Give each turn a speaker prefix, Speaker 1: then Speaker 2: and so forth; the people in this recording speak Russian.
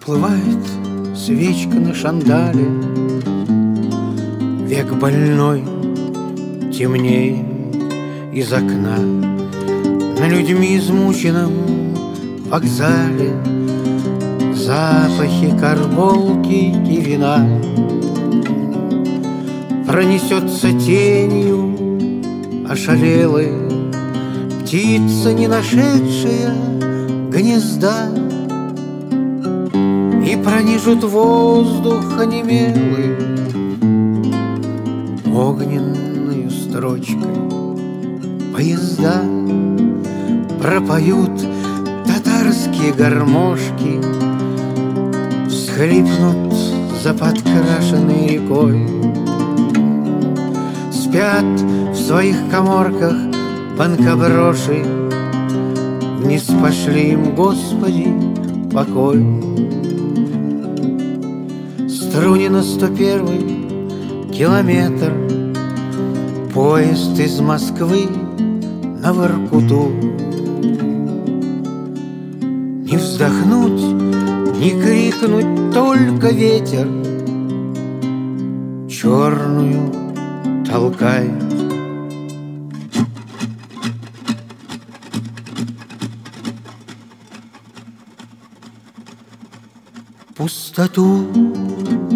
Speaker 1: Уплывает свечка на шандале, век больной темнее из окна. На людьми измученном вокзале запахи карболки и вина. Пронесется тенью ошалелой птица, не нашедшая гнезда, и пронижут воздух онемелый огненную строчкой поезда. Пропоют татарские гармошки, всхлипнут за подкрашенной рекой. Спят в своих каморках банкоброши, не спошли им, Господи, покой. Струнино 101 километр, поезд из Москвы на Воркуту. Не вздохнуть, не крикнуть, только ветер черную толкает. Пустоту